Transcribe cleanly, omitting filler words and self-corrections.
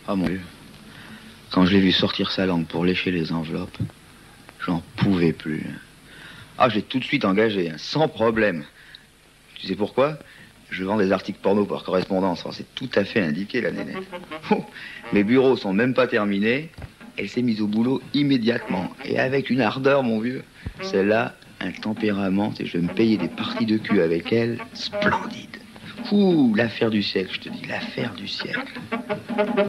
Ah mon Dieu. Quand je l'ai vu sortir sa langue pour lécher les enveloppes, j'en pouvais plus. Ah, je l'ai tout de suite engagé, hein, sans problème. Tu sais pourquoi? Je vends des articles porno par correspondance. Alors, c'est tout à fait indiqué, la nénette. Oh, mes bureaux sont même pas terminés. Elle s'est mise au boulot immédiatement. Et avec une ardeur, mon vieux. Celle-là, un tempérament. Et je vais me payer des parties de cul avec elle. Splendide. Ouh, l'affaire du siècle, je te dis. L'affaire du siècle.